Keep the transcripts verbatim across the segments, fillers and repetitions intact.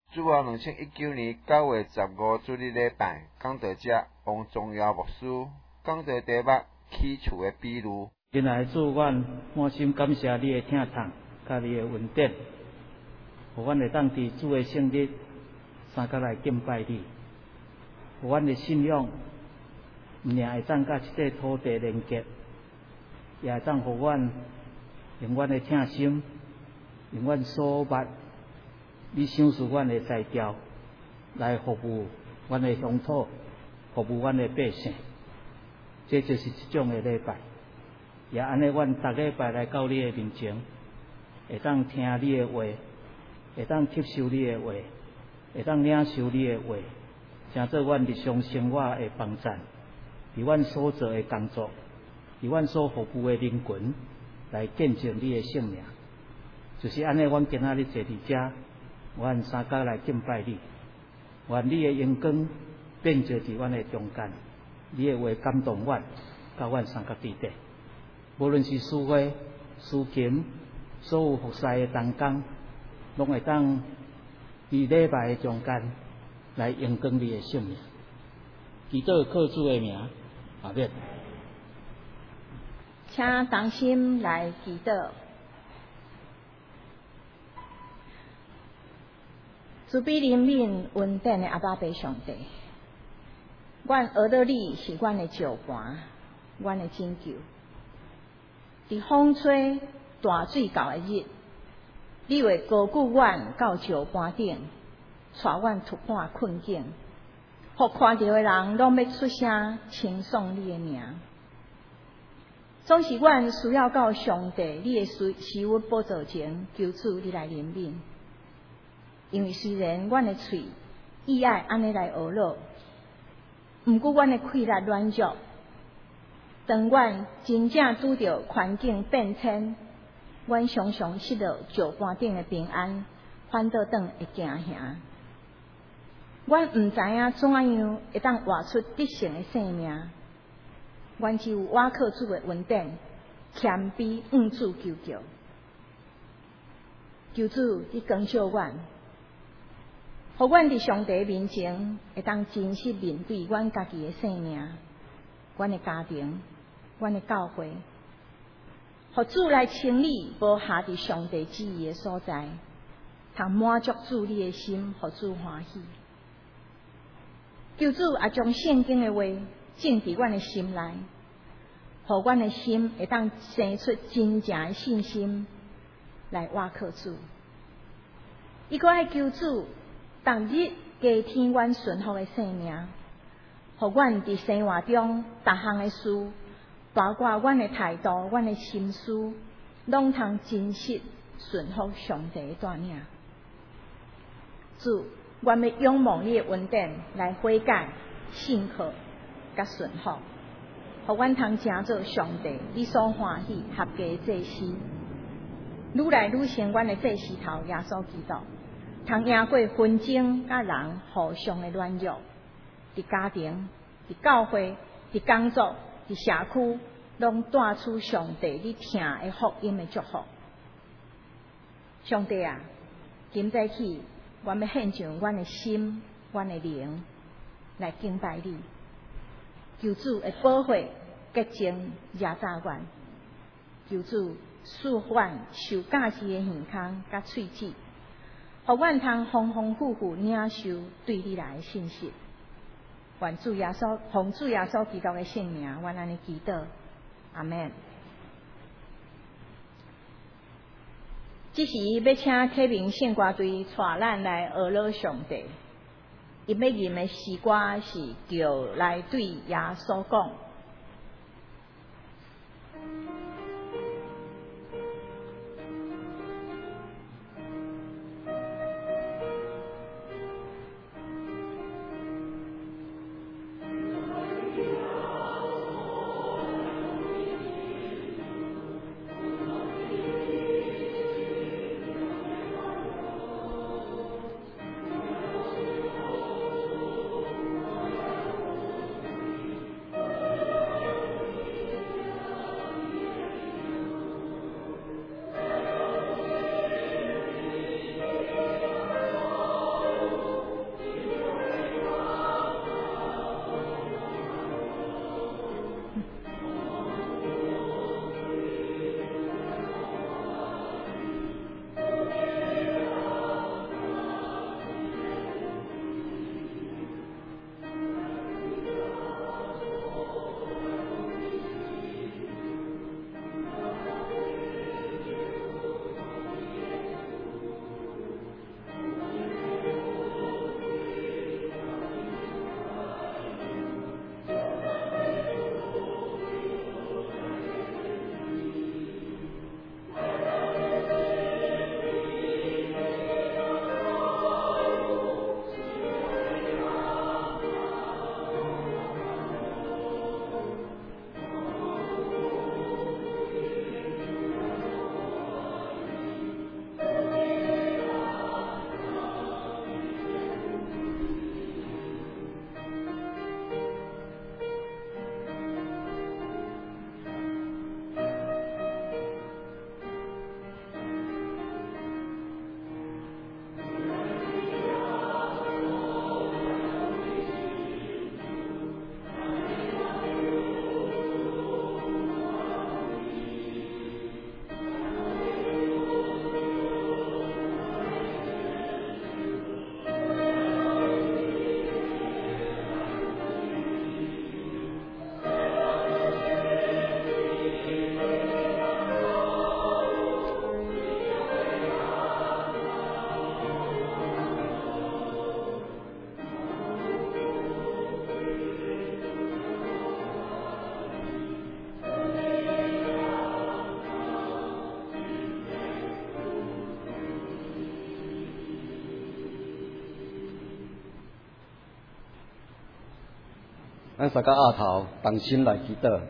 主后二千一九年九月十五主日礼拜，讲到这王宗尧牧师讲到题目起厝的比喻。 亲爱的主，阮满心感谢你的听从，甲你的恩典，互阮会当伫主的圣日三角来敬拜你，互阮的信仰毋仅会当甲即块土地连结，也会当互阮用阮的听心，用阮所捌你赏赐阮的才调，来服务阮的乡土，服务阮的百姓。这就是一种的礼拜。也安尼，阮逐礼拜来到你的面前，会当听你的话，会当吸收你的话，会当领受你的话，成做阮日常生活的帮助，伫阮所做的工作，伫阮所服务的人群，来见证你的圣名。就是安尼，阮今仔日坐伫遮，阮三角来敬拜你，愿你的阳光遍照伫阮的中间，你的话感动阮，甲阮三角伫地。无论是诗花、诗琴，所有服侍的同工，拢会当伫礼拜的中间来阳光你的圣名。祈祷靠主的名，阿免。 请同心来祈祷。慈悲怜悯恩典的阿爸爸上帝，阮学到你是阮的石盘，阮的拯救。伫风吹大水到的日，你会高举阮到石盘顶，带阮突破困境，互看到的人拢要出声称颂你的名。总是阮需要到上帝你的施施恩宝座前求主你来怜悯，因为虽然阮的喙意爱安尼来学乐，毋过阮的气力软弱。当阮真正拄着环境变迁，阮常常失落石盘顶的平安，反倒转会惊吓。阮毋知影怎样会当活出得胜的生命，阮只有倚靠主的恩典，谦卑向主求救，求主你光照阮，互阮伫上帝面前会当真实面对阮家己的生命，阮的家庭。阮的教会，互主来清理无下伫上帝旨意的所在，通满足主你的心，互主欢喜。求主也将圣经的话种伫阮的心内，互阮的心会当生出真正的信心来倚靠主。伊阁爱求主，逐日加添阮顺服的生命，互阮伫生活中逐项的事。包括阮的态度、阮的心思，拢通真实顺服上帝的带领。主，阮要仰望你的恩典来悔改、信靠、甲顺服，互阮通成做上帝你所欢喜合格的祭司。愈来愈成阮的祭司头耶稣基督，通赢过纷争甲人互相的软弱，伫家庭、伫教会、伫工作。伫社区，拢带出上帝你听的福音的祝福。上帝啊，今早起，阮要献上阮的心、阮的灵来敬拜你，求主会保护、洁净、压榨阮，求主赐阮受教士的耳孔甲喙齿，互阮通丰丰富富领受对你来的信息。愿主耶稣，奉主耶稣基督的圣名，阮安尼祈祷，阿门。这时要请启明献歌队带咱来学乐上帝，伊要吟的诗歌是叫来对耶稣讲。 咱三个额头同心来祈祷，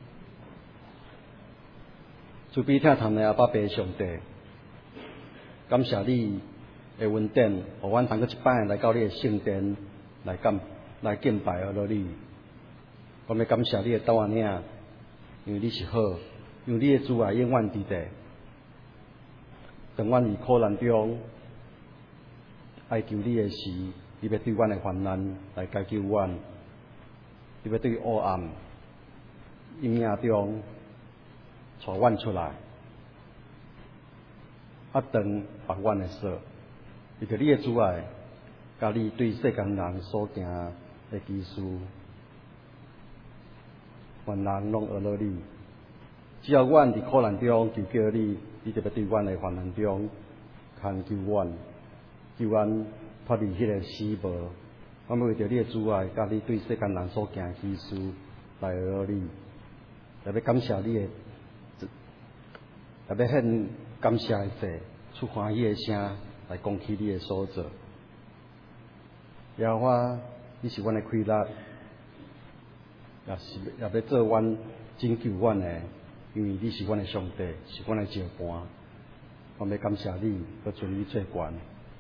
慈悲疼痛的阿爸爸上帝，感谢你的恩典，互阮通过一摆来到你的圣殿来感来敬拜阿罗你。我们感谢你的斗阿领，因为你是好，因为你的慈爱永远伫地。当阮伫苦难中哀求你的时，你要对阮的患难来解救阮，你要对黑暗阴影中带阮出来，啊长绑阮的锁，为着你的慈爱，甲你对世间人所行的奇事，凡人拢学了你。只要阮伫苦难中求叫你，你就要对阮的患难中牵救阮，救阮脱离迄个死亡。我们为着你的慈爱，甲你对世间人所行的奇事来学了你，也要感谢你的，也要献感谢的祭，出欢喜的声来讲起你的所做。耶和华，你是阮的快乐，也是也要做阮拯救阮的。因为你是阮的上帝，是阮的石盘，我要感谢你，搁存你最悬。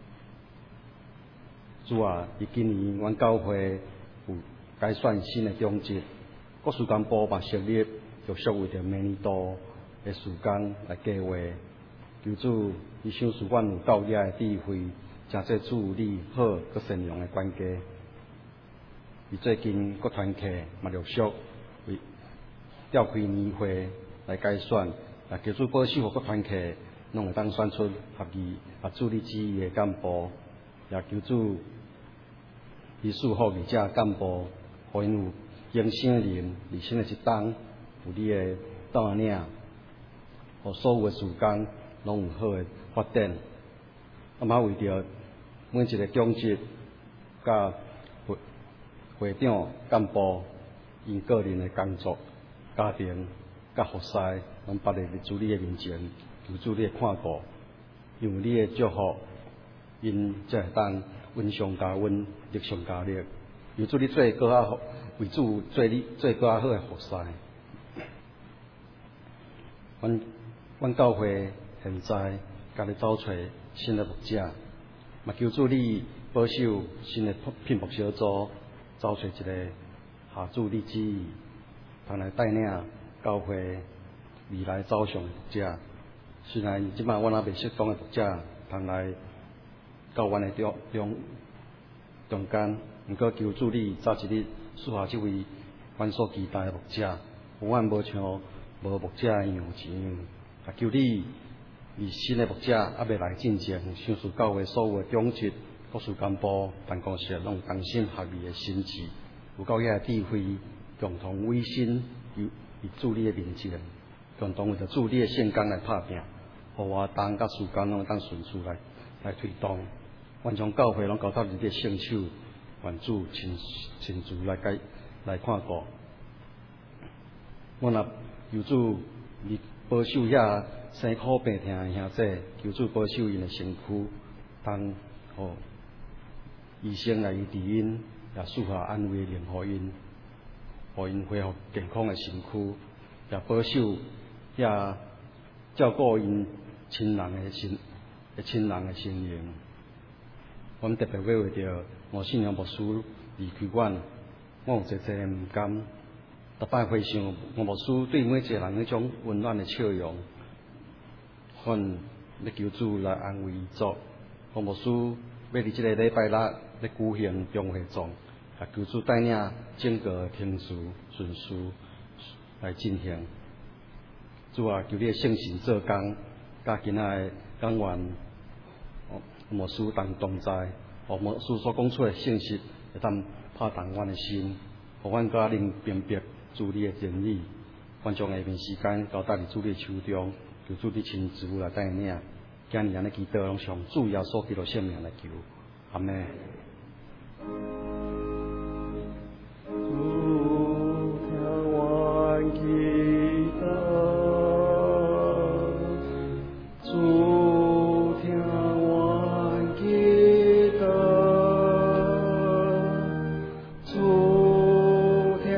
主啊，伫今年阮教会有改选新的长职，国事干部嘛设立陆续为着明年度的时间来计划。求主，你赏赐阮有教业的智慧，真做主你好搁善良的管家。而最近各团契嘛陆续为召开年会。来改选，来求主保守各团契，拢会当选出合意、合主你旨意的干部，也求主以祝福二者干部，互因有永生的灵，而新的一冬，有你的斗阿领，互所有的事工拢有好的发展。啊嘛为着每一个长职、甲会会长、干部因个人的工作、家庭。甲服侍，拢摆伫主你的面前，求主你的看顾，因为你的祝福，因才会当温上加温，力上加力。求主你做更较好，为主做你做更较好的服侍。阮阮教会现在家己找找新的牧者，嘛求主你保守新的聘牧小组，找找一个下主你旨意，通来带领。教会未来走向的牧者，虽然即摆阮也未适当的牧者，通来到阮的中中中间，毋过求主你早一日赐下即位阮所期待的牧者，互阮无像无牧者一样一样。也求你为新的牧者还未来进前，赏赐教会所有的长职、各事干部、办公室拢同心合意的心智，有够遐智慧，共同委身有。以助你的面前，共同为着助你的圣工来拍拼，互活动甲事工拢当顺序来来推动，完将教会拢交到你的圣手，愿主亲亲自来解来看顾。我若求主你保守遐生苦病痛的兄弟，求主保守因的身躯，当互医生来医治因，也赐下安慰灵互因。互因恢复健康的身躯，也保守也照顾因亲人的心、的亲人的心灵。我们特别要为着吴信阳牧师离开阮，我有一个唔甘，逐摆回想吴牧师对每一个人迄种温暖的笑容，阮要求主来安慰伊做。吴牧师要伫即个礼拜六要举行中会葬。也求主带领整个天事顺序来进行。主啊，求你的圣神做工，甲今仔的讲员牧师同同在，互牧师所讲出的信息会当拍动阮的心，互阮甲能辨别主你的真理。阮将下面时间交搭伫主你的手中，求主你亲自来带领。今日安尼祈祷，拢上主耶稣基督圣名来求，阿门。 主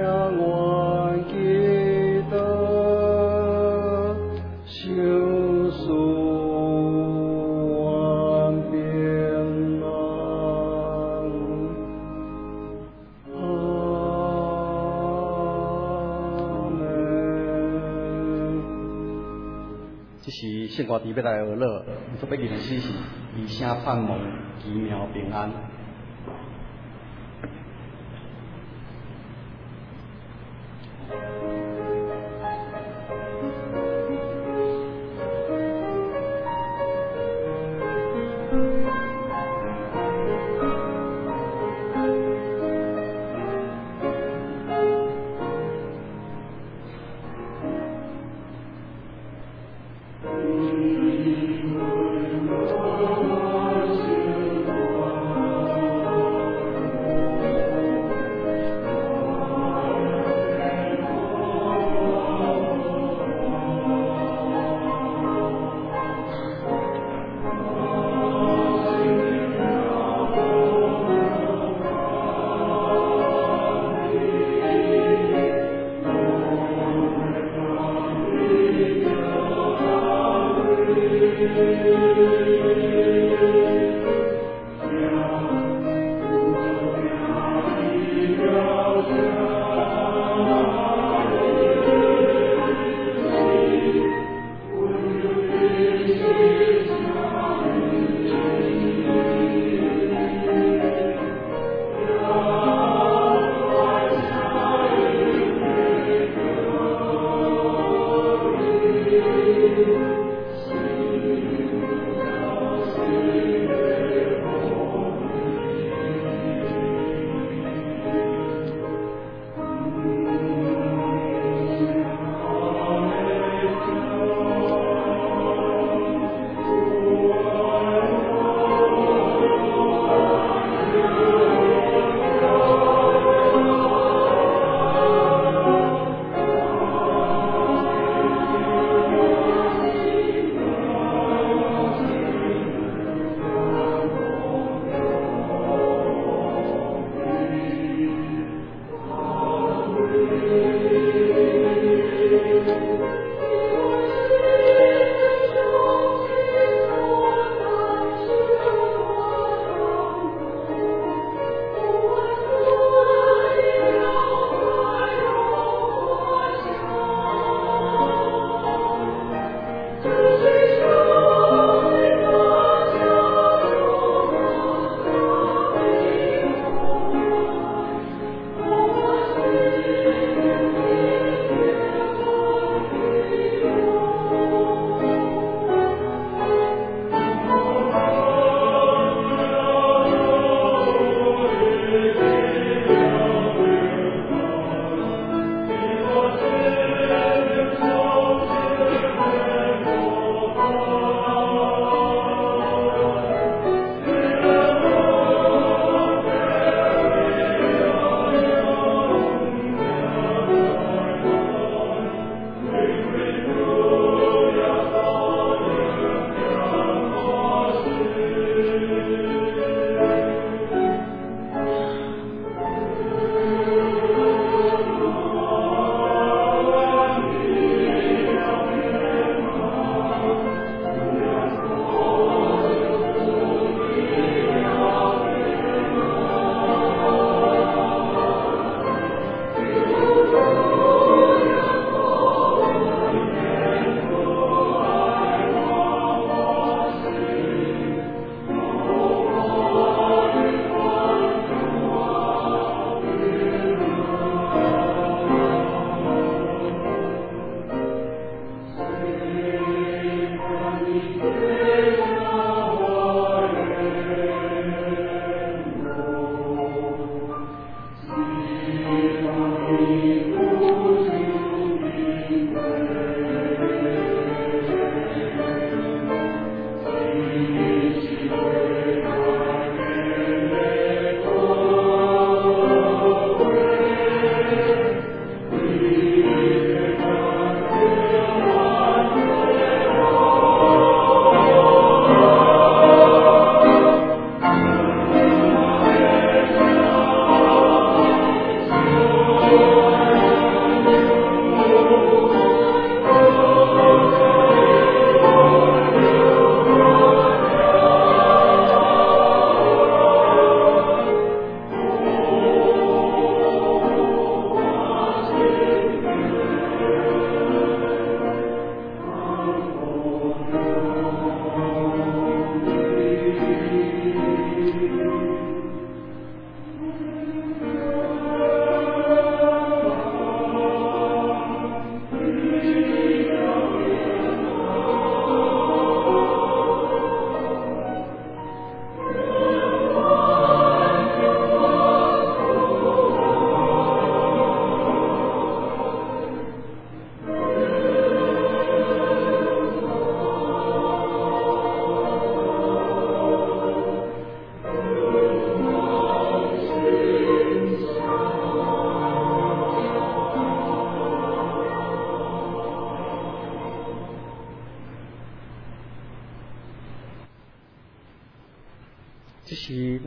圣歌池要来学乐，特别认识是以声盼望奇妙平安。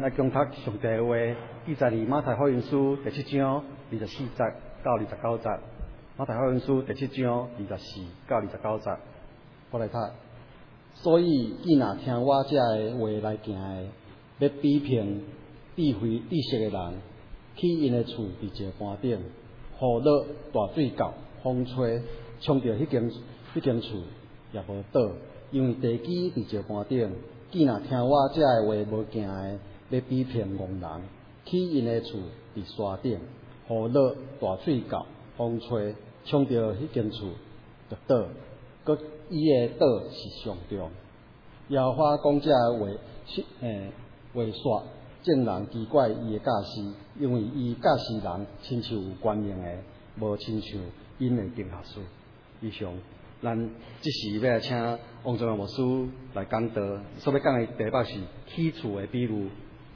来共读上帝的话，记载伫马太福音书第七章二十四节到二十九节。马太福音书第七章二十四到二十九节，我来读。所以，既若听我这个话来行的，要比骗避讳知识的人，去因的厝伫石盘顶，雨落大水到，风吹，冲着迄间迄间厝也无倒，因为地基伫石盘顶。既若听我这个话无行的，要比骗戆人，去因的厝伫山顶，雨落大水到，风吹，冲着迄间厝就倒，搁伊的倒是上重。耶和华讲这个话，诶，话说，见人奇怪伊的教示，因为伊教示人亲像有官名的，无亲像因的经学书。以上，咱即时要来请王宗元牧师来讲道，所要讲的题目是起厝的比喻。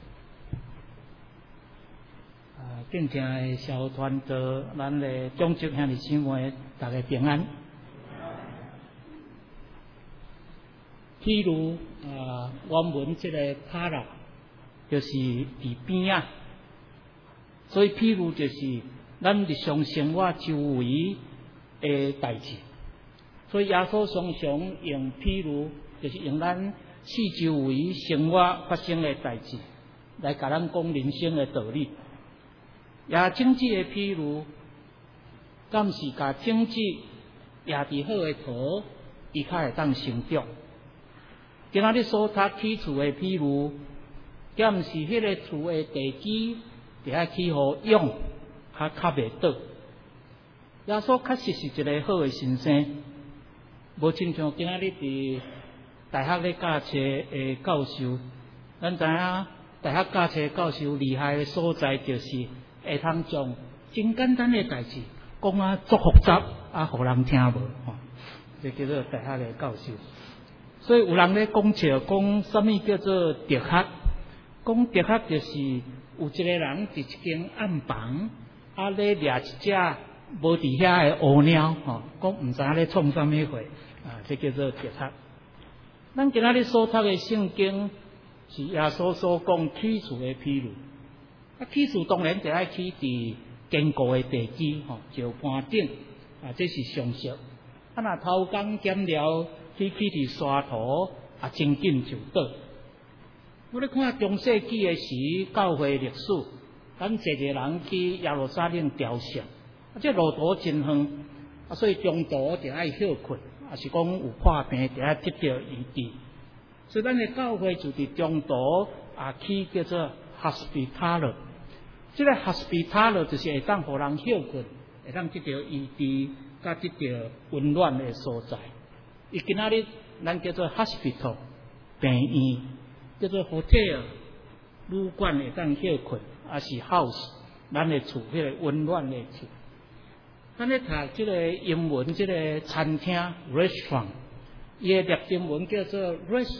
啊，敬请的小团队，咱的种植兄弟姊妹，大家平安。譬如啊，原文这个帕拉就是伫边啊，所以譬如就是咱日常生活周围的代志。所以耶稣常常用譬如，就是用咱四周围生活发生的代志，来甲咱讲人生的道理。也种子的譬如，敢是甲种子也伫好的土，伊较会当成长。今仔日所读起厝的譬如，敢是迄个厝的地基，伫遐起互用，较较袂倒。耶稣确实是一个好的先生，无亲像今仔日伫大学咧教册的教授，咱知影大学教册教授厉害的所在，就是会通将真简单的代志讲啊足复杂，啊，互人听无吼，这叫做大学的教授。所以有人咧讲笑，讲什么叫做哲学？讲哲学就是有一个人伫一间暗房，啊咧掠一只无伫遐的乌鸟，吼，讲毋知影咧创啥物货，啊，这叫做哲学。咱今仔日所读的圣经是耶稣所讲起厝的譬如，啊，起厝当然就爱起伫坚固的地基，吼，石盘顶，啊，这是常识。啊，若头工减了。去起伫沙土，啊，真紧就倒。我咧看中世纪的时，教会历史，咱一个人去耶路撒冷朝圣，啊，这路途真远，啊，所以中途就爱休困，啊，是讲有破病，就爱得到医治。所以咱的教会就伫中途啊，起叫做 hospital。这个 hospital 就是会当互人休困，会当得到医治，甲得到温暖的所在。伊今仔日咱叫做 hospital 病院，叫做 hotel 旅馆会当休困，也是 house 咱的厝，迄个温暖的厝。咱咧读即个英文，即个餐厅 restaurant， 伊的列英文叫做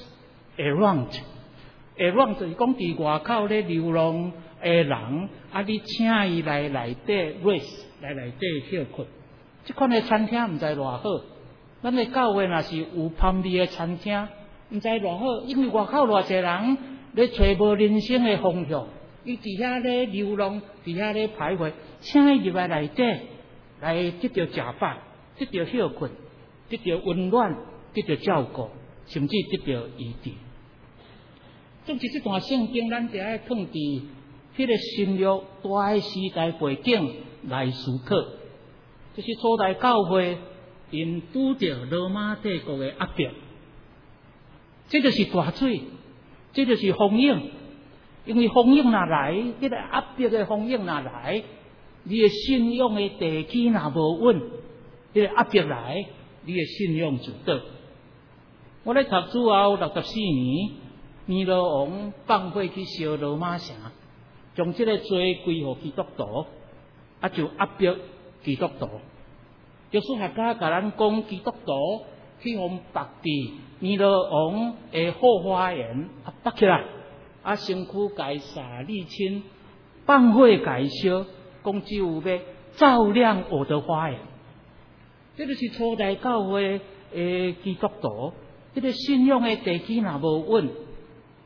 restaurant。around，around 就是讲伫外口咧流浪的人，啊，你请伊来内底 rest， 来内底休困。即款的餐厅毋知偌好。咱的教会若是有旁边的餐厅，毋知偌好，因为外口偌济人咧找无人生的方向，伊伫遐咧流浪，伫遐咧徘徊，请伊入来内底，来得到食饱，得到休困，得到温暖，得到照顾，甚至得到医治。总之，这段圣经咱就爱放伫迄个新约大的时代背景来思考，就是初代教会。因拄着罗马帝国的压迫，这就是大水，这就是风影。因为风影若来，迄、这个压迫的风影若来，你的信仰的地基若无稳，迄、这个压迫来，你的信仰就倒。我咧读主后六十四年，尼罗王放火去烧罗马城，将这个罪归互基督徒，啊就压迫基督徒。耶稣学家甲咱讲，基督徒去互绑伫尼罗王的后花园啊绑起来，啊身躯甲伊撒沥青，放火甲伊烧，讲只有要照亮我的花园。这就是初代教会的基督徒，这个信仰的地基若无稳，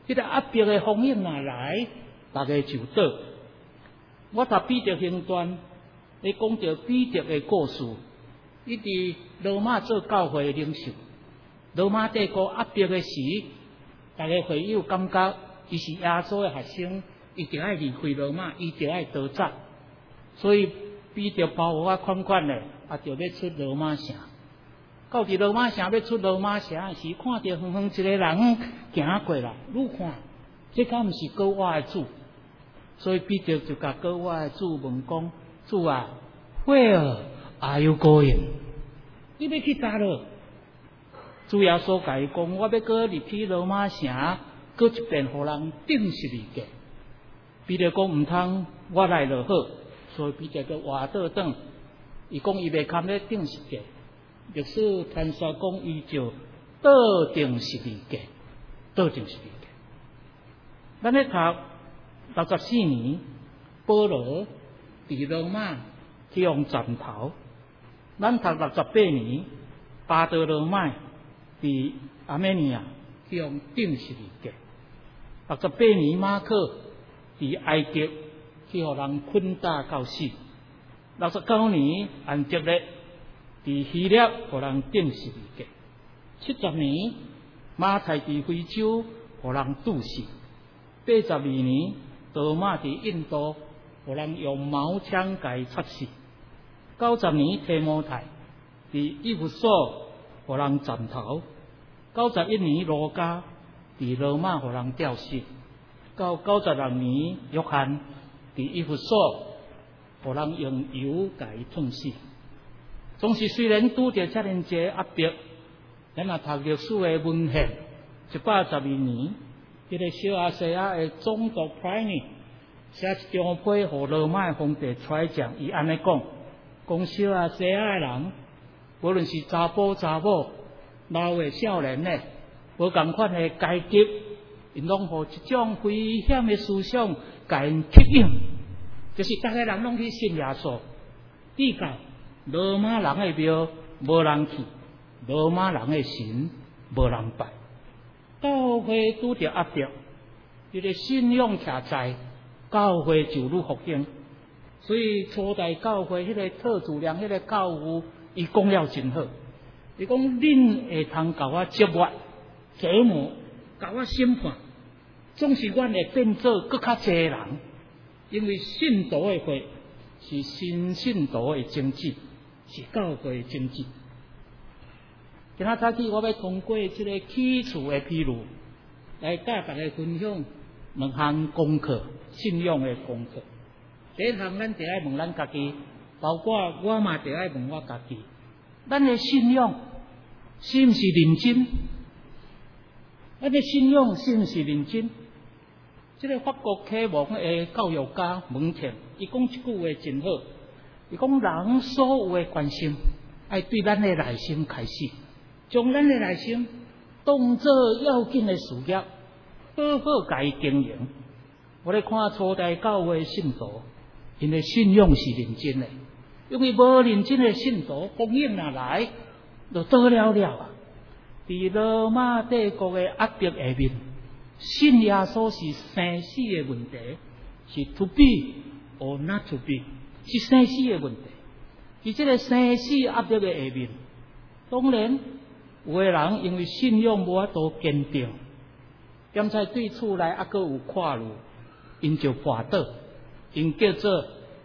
迄个压迫的风影若来，大家就倒。我读彼得行传，咧讲到彼得的故事，伊伫罗马做教会领袖，罗马帝国压迫的时，大家会友感觉伊是耶稣的学生，伊就爱离开罗马，伊就爱逃走，所以彼得包袱啊款款的，啊就要出罗马城。到伫罗马城要出罗马城时，看到远远一个人行过来，愈看，这敢毋是国我的主？所以彼得就甲国我的主问讲：主啊 ，Where are you going？ 你要去叨落？主耶稣甲伊讲：我要搁入去罗马城，搁一遍互人顶十字架。彼得讲毋通，我来就好。所以彼得就活倒转，伊讲伊袂堪咧顶十字架。历史传说讲，伊就倒定十字架，倒定十字架。咱咧读六十四年，保罗伫罗马去用斩头；咱读六十八年，巴德罗买伫阿美尼亚去用钉十字架；六十八年，马可伫埃及去互人捆打到死；六十九年，安德烈伫希腊互人钉十字架；七十年，马太伫非洲互人毒死；八十二年，多马伫印度互人用矛枪甲伊插死；九十年，提摩太伫以弗所互人斩头；九十一年，罗加伫罗马互人吊死；到九十六年，约翰伫以弗所互人用油甲伊烫死。总是虽然拄着遮尔济压迫，咱若读历史的文献，一百十二年，迄、那个小亚细亚的总督 Pliny 写一张批互罗马皇帝揣奖，伊安尼讲：讲小亚细亚的人，无论是查甫查某、老的少年的，无共款的阶级，因拢互一种危险的思想甲因吸引，就是大家人拢去信耶稣，至到罗马人的庙无人去，罗马人的神无人拜，教会拄着压迫，迄个信仰徛在，教会就愈复兴。所以初代教会迄个特主良迄个教父，伊讲了真好，伊讲恁会通甲我折磨、折磨，甲我审判，总是阮会变做更较济人，因为信徒的会是新信徒的经济。是教会的经济。今仔早起我要通过这个起厝的披露，来甲大家分享两项功课，信仰的功课。第一项，咱得爱问咱家己，包括我嘛得爱问我家己，咱的信仰是毋是认真？咱的信仰是毋是认真？这个法国启蒙的教育家蒙田，伊讲一句话真好。伊讲人所有的关心，爱对咱的内心开始，将咱的内心当作要紧的事业，好好甲伊经营。我咧看初代教会信徒，因的信仰是认真的，因为无认真的信徒，风影若来，就倒了了啊！伫罗马帝国的压迫下面，信耶稣是生死的问题，是 to be or not to be。是生死的问题，在这个生死压迫的下面，当然有的人因为信仰无法度坚定，兼在对厝内还阁有看路，因就跋倒，因叫做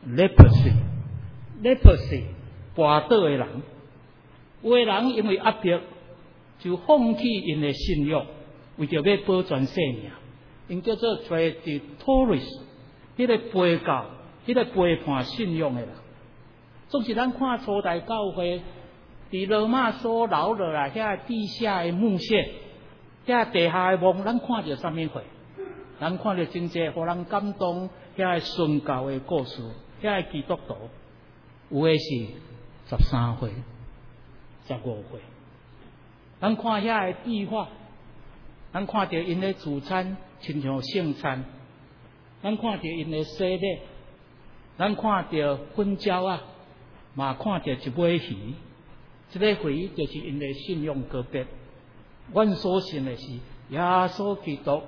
leprosy，leprosy 跋倒的人。有的人因为压迫，就放弃因的信仰，为着要保全性命，因叫做 traditores， 迄个背教。迄个背叛信仰的人，总是咱看初代教会伫罗马所留落来遐地下的墓穴，遐地下的墓，咱看到啥物货？咱看到真济互人感动，遐宣教的故事，遐基督徒，有的是十三岁、十五岁。咱看遐的壁画，咱看到因咧自餐，亲像圣餐，咱看到因咧洗礼。咱看到粉鸟啊，嘛看到一尾鱼，这个鱼就是因的信仰告别。阮所信的是耶稣基督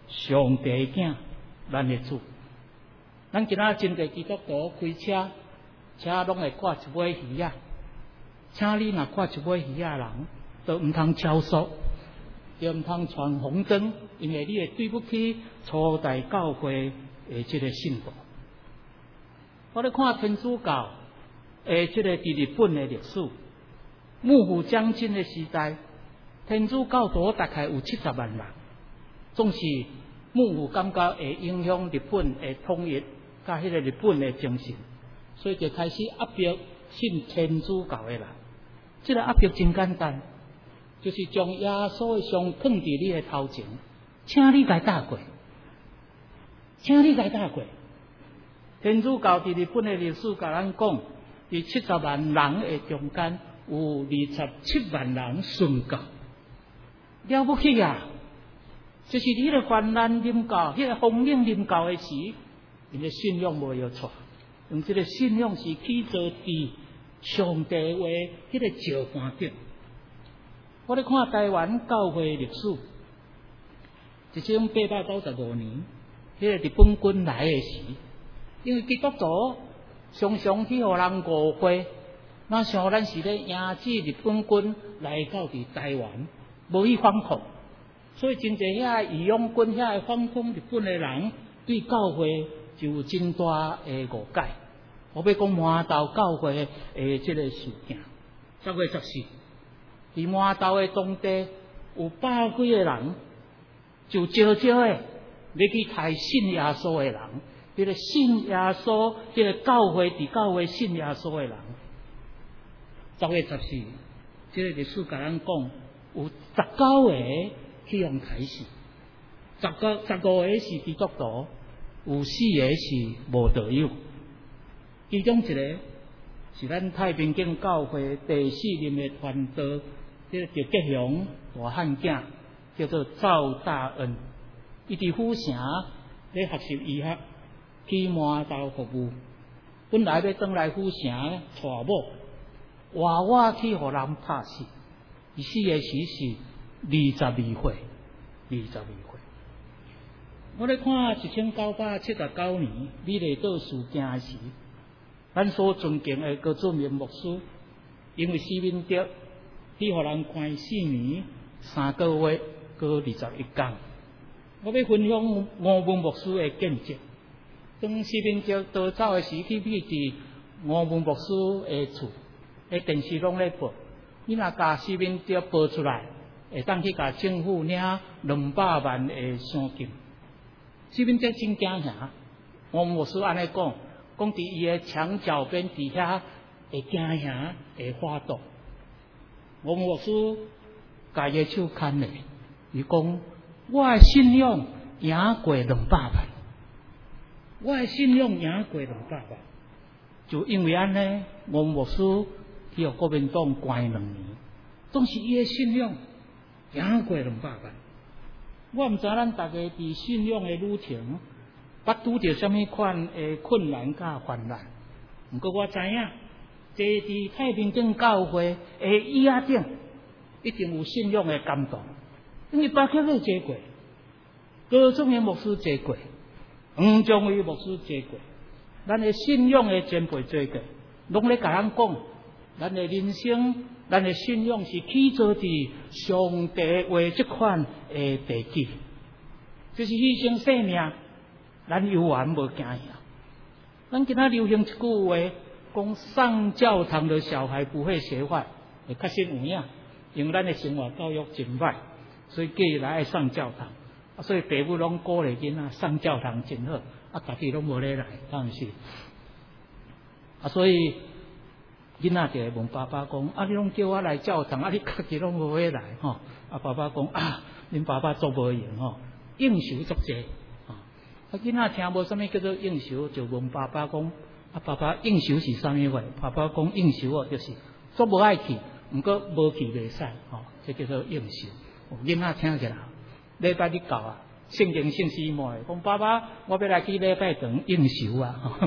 上帝的囝，咱的主。咱今仔真侪基督徒开车，车拢会挂一尾鱼啊，请你若挂一尾鱼啊人，都毋通超速，又毋通闯红灯，因为你会对不起初代教会的这个信徒。我咧看天主教诶，这个伫日本的历史，幕府将军的时代，天主教徒大概有七十万人，总是幕府感觉会影响日本的统一，甲迄个日本的精神，所以就开始压迫信天主教的人。这个压迫真简单，就是将耶稣的像放伫你的头前，请你来打过，请你来打过。天主教伫日本的历史甲咱讲，伫七十万人的中间有二十七万人信教，了不起啊！就是你个泛滥临教，迄、那个风冷临教的时，因个信仰无要错，用这个信仰是起造伫上帝话迄个石盘顶。我咧看台湾教会历史，一千八百九十五年，迄、那个日本军来的时，因为基督徒常常去互人误会，那像咱是咧压制日本军来到伫台湾，无去反抗，所以真侪遐义勇军遐反抗日本的人，对教会就有真大诶误解。我要讲麻豆教会诶即个事件，十月十四，伫麻豆诶当地有百几个人，就少少诶，要去杀信耶稣诶人。这个信耶稣，这个教会伫教会信耶稣的人，十月十四，这个历史甲咱讲，有十九个去用开始，十九十五个是基督徒，有四个是无道友。其中一个是咱太平间教会第四任的传道，这个就吉祥大汉囝，叫做赵大恩，伊伫府城咧学习医学。去麻豆服务，本来要转来府城娶某，活活去互人拍死。伊死的时是二十二岁，二十二岁。我咧看一千九百七十九年美丽岛事件时，咱所尊敬的郭准明牧师，因为施明德去互人关四年三个月过二十一天，我要分享吴文牧师的见证。当施明德逃走的时，去秘伫吴文牧师的厝，诶电视拢咧播。你若甲施明德报出来，会当去甲政府领两百万的赏金。施明德真惊吓，吴文牧师安尼讲，讲伫伊的墙角边底下会惊吓，会发抖。吴文牧师甲伊手牵咧，伊讲我的信仰赢过两百万。我的信仰赢过两百万，就因为安尼，吴牧师去互国民党关两年，总是伊的信仰赢过两百万。我毋知咱大家伫信仰的旅程，捌拄着什么款的困难甲患难。毋过我知影，坐伫太平间教会的椅仔顶，一定有信仰的感动，因为巴克勒坐过，高中的牧师坐过。黄宗伟牧师坐过，咱的信仰的前辈坐过，拢咧甲咱讲，咱的人生，咱的信仰是起造伫上帝话即款的地基，就是牺牲性命，咱有缘无惊吓。咱今仔流行一句话，讲上教堂的小孩不会学坏，也确实有影，因为咱的生活教育真歹，所以叫伊来爱上教堂。啊，所以父母拢鼓励囡仔上教堂真好，啊，家己拢无咧来，当然是。啊，所以囡仔就会问爸爸讲：啊，你拢叫我来教堂，啊，你家己拢无咧来吼？啊，爸爸讲：啊，恁爸爸做无用吼，应酬足济。啊，囡仔听无啥物叫做应酬，就问爸爸讲：啊，爸爸应酬是啥物话？爸爸讲应酬哦，就是足无爱去，毋过无去袂使，吼，这叫做应酬。囡仔听起来。礼拜日到啊，圣经信息满，讲爸爸，我要来去礼拜堂应酬啊！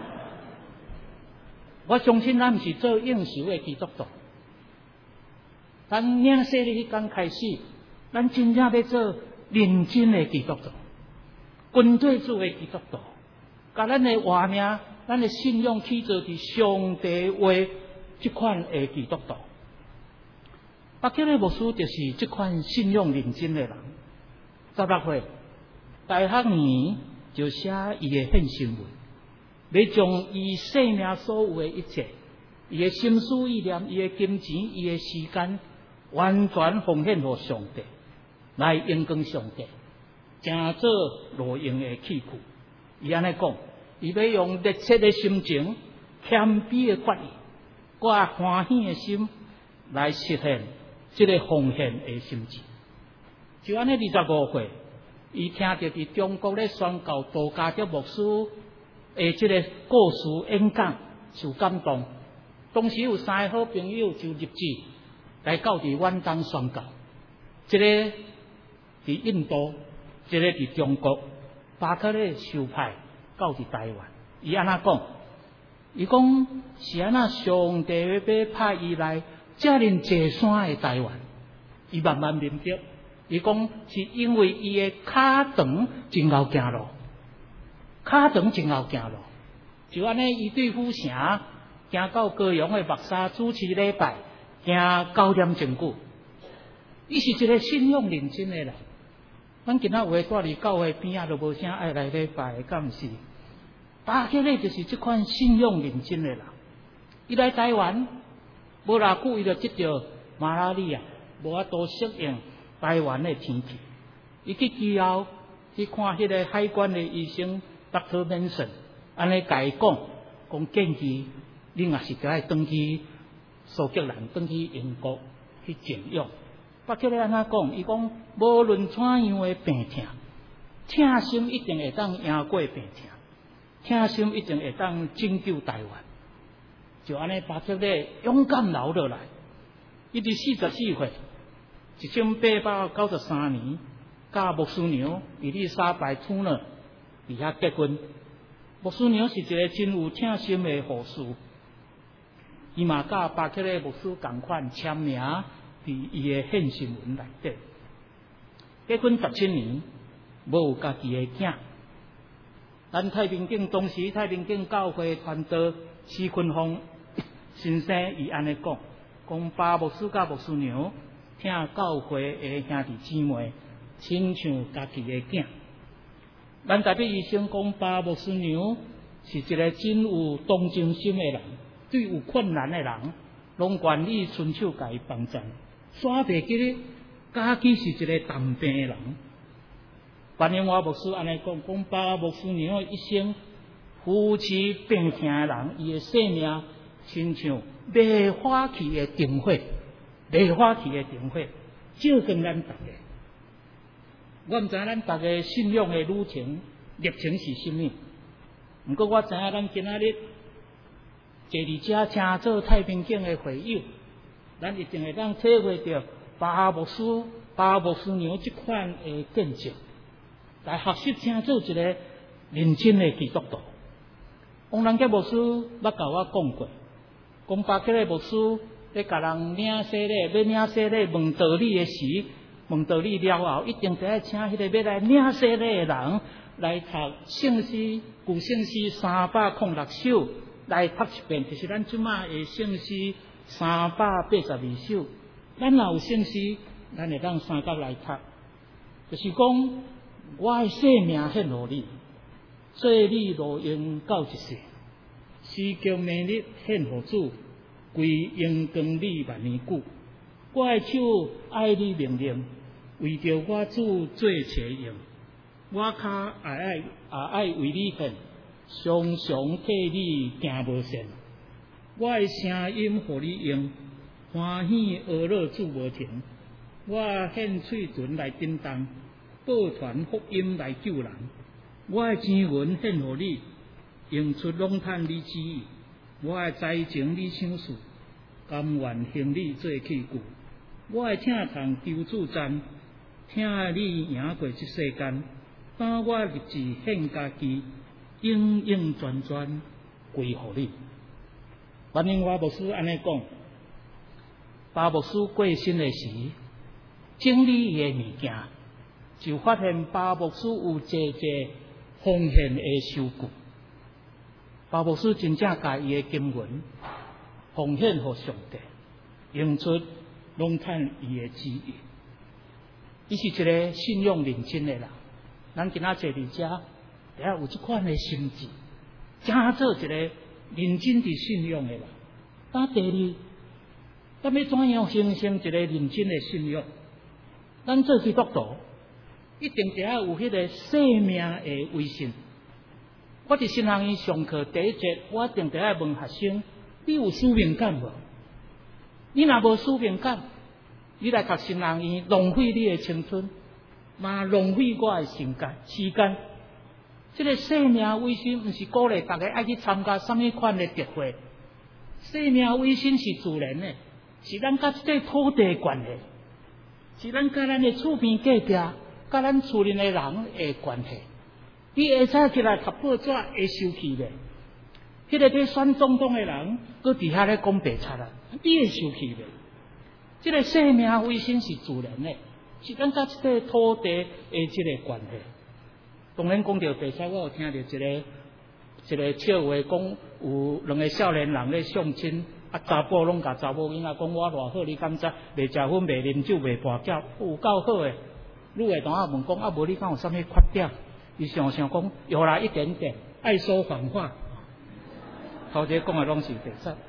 我相信咱毋是做应酬的基督徒，咱领洗的迄天开始，咱真正要做认真的基督徒。 军队做为基督徒，甲咱的活命、咱的信仰去做伫上帝话即款的基督徒。北京的牧师就是即款信仰认真的人。十六岁大学年就写伊的献身文，要将伊生命所有的一切，伊的心思意念、伊的金钱、伊的时间，完全奉献给上帝，来荣光上帝，成做路用的器具。伊安尼讲，伊要用热切的心情、谦卑的决意、挂欢喜的心来实现这个奉献的心志。就安尼，二十五岁，伊听到伫中国咧宣告杜家德牧师的这个故事演讲，受感动。当时有三个好朋友就入旨来到伫远东宣告，一个伫印度，一个伫中国，巴克咧受派到伫台湾。伊安那讲，伊讲是安那上帝要派伊来遮尔坐山的台湾，伊慢慢明白。伊讲是因为伊的骹长真够行路，骹长真够行路，就安尼伊对府城行到高雄的木沙主持礼拜，行九点钟久。伊是一个信仰认真的人。咱今仔有诶住伫教会边仔都无啥爱来礼拜，敢毋是？巴克咧就是即款信仰认真的人。伊来台湾无偌久，伊就得着马拉利亚，无法度适应台湾的天气。伊去之后去看迄个海关的医生 Doctor Benson， 安尼甲伊讲，讲建议你若是该转去苏格兰、转去英国去静养。巴克咧安怎讲？伊讲无论怎样的病痛，疼心一定会当赢过病痛，疼心一定会当拯救台湾。就安尼，巴克咧勇敢留落来。伊伫四十四岁，一千八百九十三年，甲牧师娘伊丽莎白兔呢伫遐结婚。牧师娘是一个真有疼心的护士，伊嘛甲巴克咧牧师同款签名伫伊的献身文内底。结婚十七年，无有家己的囝。咱太平境当时太平境教会传道施坤峰先生伊安尼讲，讲巴牧师甲牧师娘听教会的兄弟姊妹亲像家己的囝。咱代表医生讲，巴牧师娘是一个真有同情心的人，对有困难的人，拢愿意伸手甲伊帮助。煞袂记咧，家己是一个重病的人。万年华牧师安尼讲，讲巴牧师娘一生扶持病痛的人，伊的生命亲像未花去的灯火，未花去的灯火，照光咱大家。我毋知影咱大家信仰的旅程历程是甚物，毋过我知影咱今仔日坐伫遮请做太平境的会友，咱一定会当体会到巴牧师、巴牧师娘这款的见证，来学习请做一个认真的基督徒。王仁杰牧师捌甲我讲过，讲巴克的牧师咧甲人领洗礼，要领洗礼问道理的时，问道理了后，一定得请迄个要来领洗礼的人来读圣诗、古圣诗三百零六首，来读一遍，就是咱即马的圣诗三百八十二首。咱若有圣诗，咱会当三甲来读，就是讲我的生命献互你，做你路用到一世，时叫明日献互主，归荣光你万年久。我的手爱你命令，为着我主做邪用，我脚也爱也爱为你献，常常替你行无善。我的声音互你用，欢喜娱乐主无停。我献嘴唇来叮当，报传福音来救人。我的钱文献互你，用出拢趁你旨意。我的财情你想事，甘愿行你做器具。我的疼痛求主赞，听你赢过这世间。把我立志献家己，永永全全归乎你。反正我牧师安尼讲，巴牧师过身的时，整理伊的物件，就发现巴牧师有坐坐奉献的收据。包牧师真正把伊的经文奉献给上帝，用出拢趁伊的旨意。伊是一个信用认真的人。咱今仔坐伫遮，底下有即款的心智，真做一个认真伫信用的人。但第二，咱要怎样形成一个认真的信用？咱做基督徒，一定底下有迄个生命的威信。我伫新学院上课第一节，我一定底下问学生：你有使命感无？你若无使命感，你来读新学院，浪费你的青春，嘛浪费我的时间。时间，这个生命卫生不是鼓励大家爱去参加什么款的聚会。生命卫生是自然的，是咱甲这个土地的关系，是咱甲咱的厝边隔壁、甲咱厝里的人的关系。你会使起来读报纸会生气的，迄个在选总统的人，搁伫遐咧讲白贼啊，你会生气的。这个生命卫生是自然的，是咱甲这个土地的这个关系。当然讲到白贼，我有听到一个一个笑话，讲有两个少年人咧相亲，啊查甫拢甲查某囡仔讲我偌好，你敢知？袂食薰、袂啉酒、袂跋筊，有够好诶。女诶同学问讲啊，无你敢有啥物缺点？伊想想讲，有啦一点点，爱说谎话。头一个讲诶拢是白贼。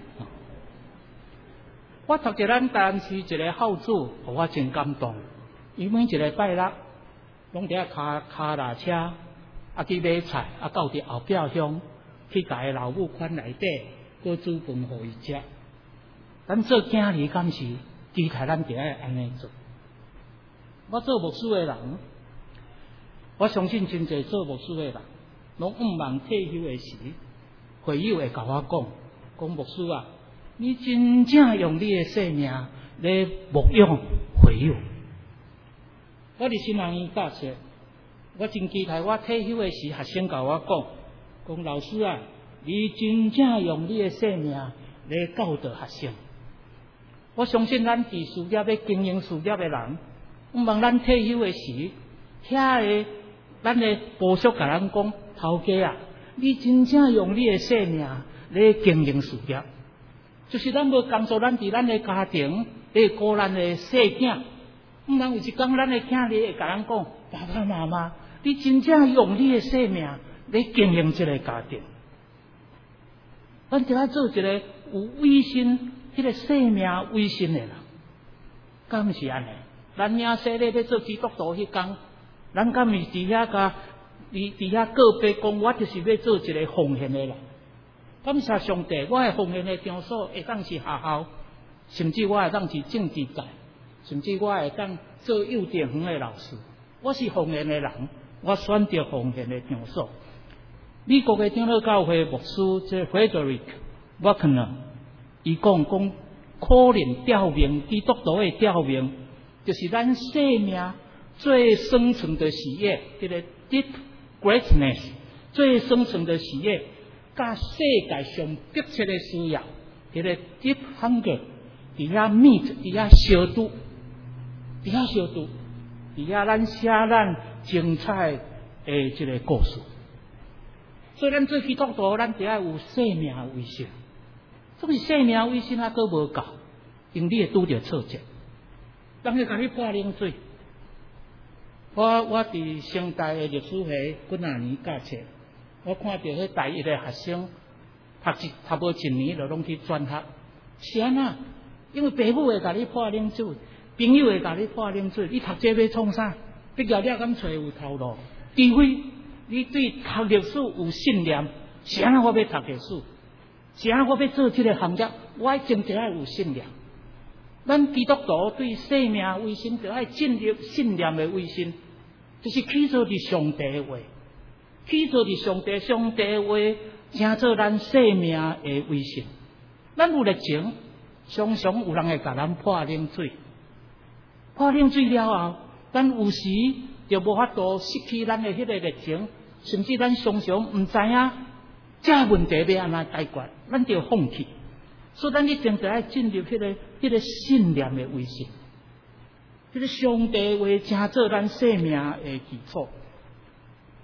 我读一咱台南市一个校主，互我真感动。伊每一个拜六，拢伫遐骹骹踏车，啊去买菜，啊到伫后壁乡去甲伊老母款内底，搁煮饭互伊食。咱做囝儿敢是期待咱伫遐安尼做。我做牧师诶人，我相信真侪做牧师诶人，拢毋茫退休诶时，会友会甲我讲，讲牧师啊。你真正用你的生命来牧养会友。我伫新学院教书，我真期待我退休的时，学生甲我讲，讲老师啊，你真正用你的生命来教导学生。我相信咱伫事业要经营事业的人，毋茫咱退休的时，遐个咱的部属甲咱讲，头家啊，你真正用你的生命来经营事业。就是咱要工作，咱伫咱的家庭，咧顾咱的细囝。毋然有一天，咱的囝儿会甲咱讲：爸爸妈妈，你真正用你的生命来经营这个家庭。咱就要做一个有威信、迄个生命威信的人，敢毋是安尼？咱领洗礼咧做基督徒迄天，咱敢毋是伫遐甲伫伫遐告白讲，我就是要做一个奉献的人。感谢上帝，我的奉献的场所会当是学校，甚至我会当是政治界，甚至我会当做幼稚园的老师。我是奉献的人，我选择奉献的场所。美国的长老教会牧师这 Frederick Buckner， 伊讲讲，可能吊命基督徒的吊命，就是咱生命最深层的喜悦，这个 deep greatness， 最深层的喜悦。甲世界上迫切的需要，迄个 deep hunger， 伫遐 meet， 伫遐相拄，伫遐相拄，伫遐咱写咱精彩的即个故事。所以咱做基督徒，咱伫遐有生命卫生，总是生命卫生啊，都无够，因你会拄着挫折，人会甲你泼冷水。我我伫成大的历史系几啊年教册。我看到迄大一的学生读一读无一年，就拢去转学。是安那？因为父母会甲你泼冷水，朋友会甲你泼冷水。你读这要创啥？毕业了敢找有头路？除非你对读历史有信念，是安那？我要读历史，是安那？我要做这个行业，我真正爱有信念。咱基督徒对生命卫生，就爱建立信念的卫生，就是起做伫上帝的话。起做伫上帝上帝话，成做咱生命的威信。咱有热情，常常有人会甲咱泼冷水，泼冷水了后，咱有时就无法度失去咱的迄个热情，甚至咱常常毋知影这问题要安怎解决，咱就放弃。所以咱一定就要进入迄个迄个信念的威信，迄个上帝话成做咱生命的基础。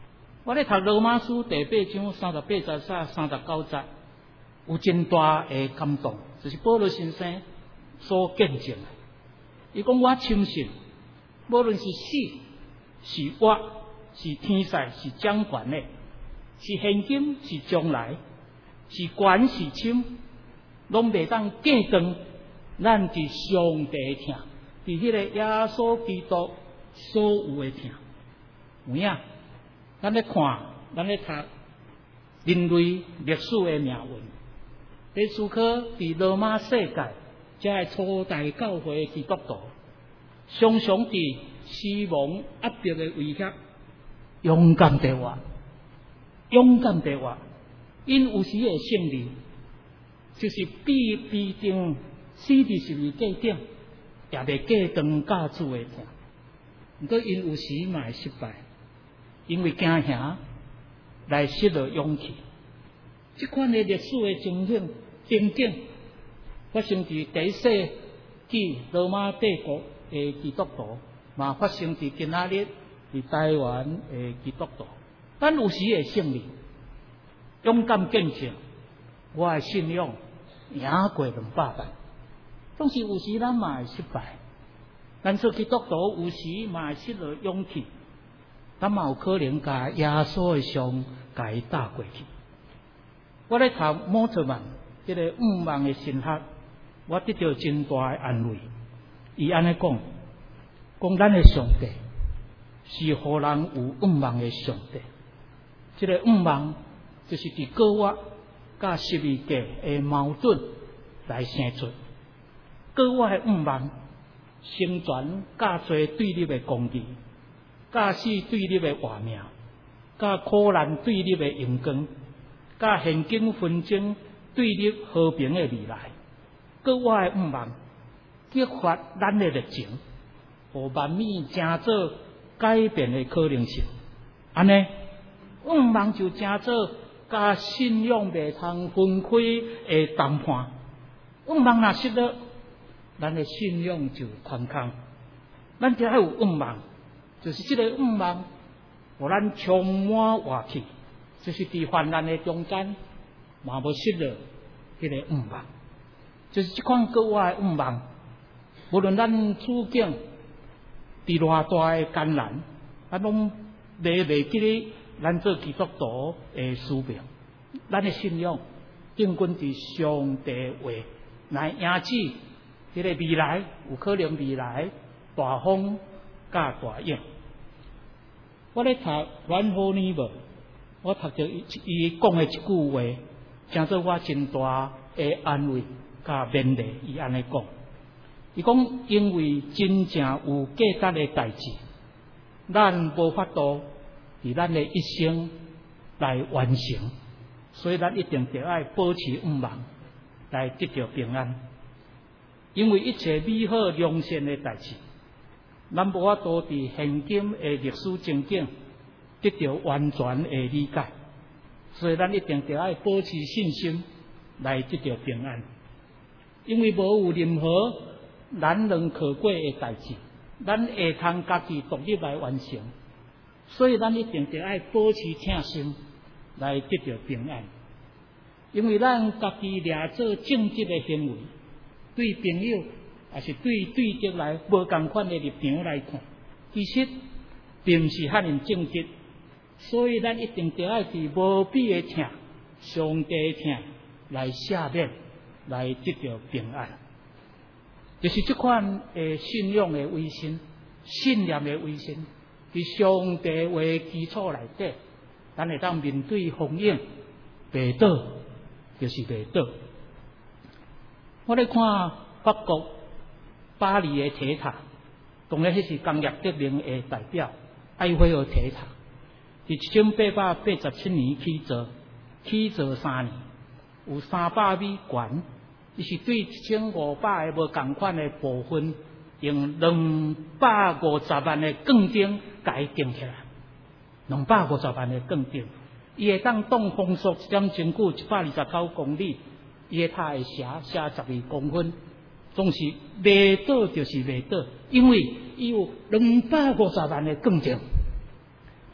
我咧读罗马书第八章三十八节至三十九节，有真大的感动，就是保罗先生所见证的。伊讲我深信，无论是死是活，是天使是掌权的，是现今是将来，是悬是深，拢袂当隔断咱伫上帝的听，伫迄个耶稣基督所有的听。有影，咱咧看，咱咧读人类历史的命运，咧思考伫罗马世界，才系初代教会的基督徒，常常伫死亡压迫的威胁，勇敢地活，勇敢地活，因有时会胜利，就是必必定死伫十字架顶，也袂隔断教主的听。毋过因有时嘛会失败，因为惊吓来失了勇气。即款的历史的情景情景，发生伫第一世纪罗马帝国的基督徒，嘛发生伫今仔日伫台湾的基督徒。咱有时会胜利，勇敢坚强，我的信仰赢过两百万。总是有时咱嘛会失败，咱做基督徒有时嘛会失了勇气，咱嘛有可能甲耶稣的伤甲伊打过去。我咧读摩特曼这个五万的神学，我得到真大的安慰。伊安尼讲，讲咱的上帝是互人有五万的上帝。这个五万就是伫高我甲十字架的矛盾来生出。高我的五万成全甲做对立的公义，甲死对立的活命，甲苦难对立的荣光，甲现今纷争对立和平的未来。高我的五万激发咱的热情，互万米正做改变的可能性。安尼，五万就正做甲信仰袂通分开的谈判。五万若失了，咱的信仰就空空。咱只要有五万，就是这个五万，互咱充满活气，就是伫患难的中间，嘛无失了迄个五万，就是这款高我的五万。无论咱处境伫偌大的艰难，咱拢袂袂记咧咱做基督徒的使命。咱的信仰定根伫上帝话来迎接迄个未来，有可能未来大风甲大影。我咧读阮好尼无，我读着伊讲的一句话，真做我真大的安慰甲勉励。伊安尼讲，伊讲因为真正有价值的代志，咱无法度伫咱的一生来完成，所以咱一定得爱保持五万来得到平安。因为一切美好良善的代志，咱无法度伫现今的历史情景得到完全的理解，所以咱一定得爱保持信心来得到平安。因为无有任何难能可贵的代志，咱会通家己独立来完成，所以咱一定得爱保持诚心来得到平安。因为咱家己掠做正直的行为，对朋友也是对对敌来无同款的立场来看，其实并不是遐尼正直，所以咱一定得爱伫无比的听上帝的听来赦免，来得到平安。就是这款的信仰的威信，信念的威信，伫上帝话基础内底，咱会当面对风影，袂倒就是袂倒。我咧看法国巴黎的铁塔，当然迄是工业革命的代表埃菲尔铁塔，伫一千八百八十七年起造，起造三年，有三百米悬。伊是对一千五百个无同款的部分，用两百五十万的钢钉甲伊钉起来。两百五十万的钢钉，伊会当挡风速一点钟久，一百二十九公里。伊个塔会斜斜十二公分，总是袂倒就是袂倒，因为伊有两百五十万的钢钉。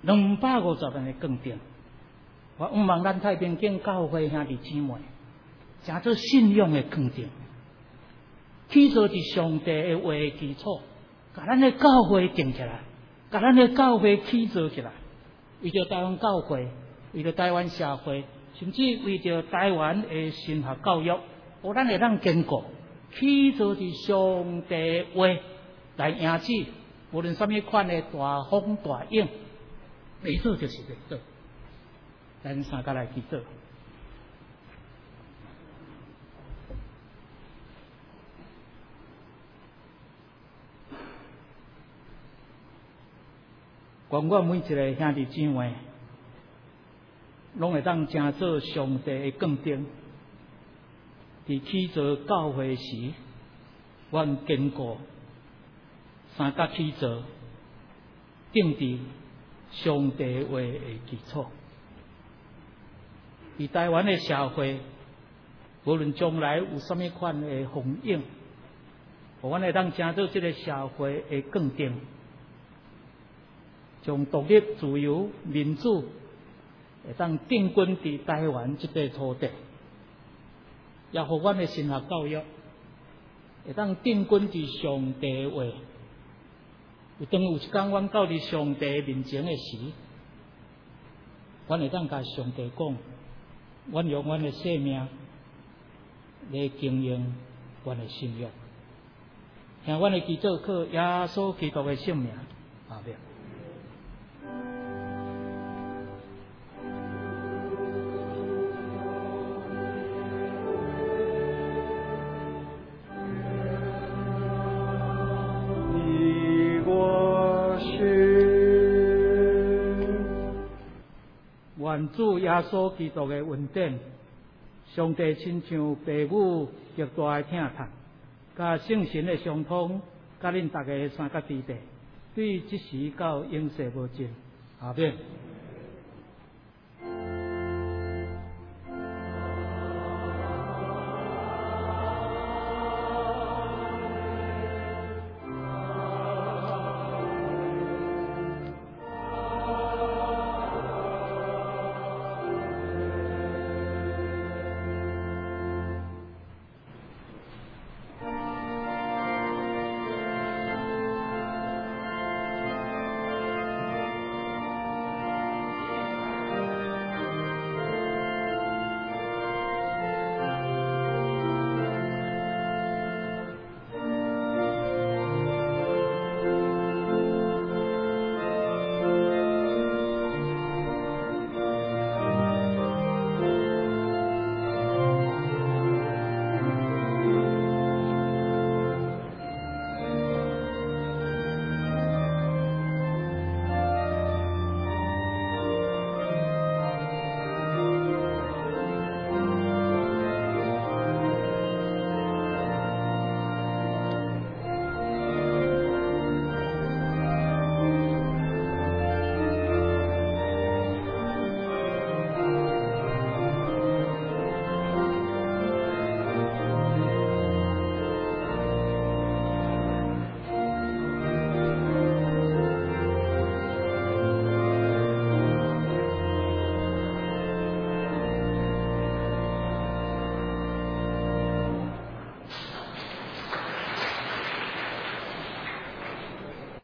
两百五十万的光电。我希望咱太平间教会兄弟姊妹，成做信仰的光电，起造伫上帝的话的基础，甲咱的教会定起来，甲咱的教会起造起来，为着台湾教会，为着台湾社会，甚至为着台湾的神学教育，互咱会当坚固，起造伫上帝的话来迎接，无论什么款的大风大影，袂做就是袂做。咱三个来祈祷。愿我每一个兄弟姊妹，拢会当成做上帝的光灯。伫起造教会时，阮坚固三角起造，定伫上帝话的基础。伫台湾的社会，无论将来有什么款的风影，互阮会当成做这个社会的光灯，将独立、自由、民主会当定根伫台湾这块土地，也互阮的神学教育会当定根伫上帝的话。有当有一天，阮到伫上帝面前的时，阮会当甲上帝讲。阮用阮的生命来经营阮的信仰，向阮的祈祷靠耶稣基督的圣名，阿们。愿主耶稣基督的恩典，上帝亲像父母极大的疼痛，甲圣神的相通，甲恁大家三角地带，对即时到永世无尽，阿们。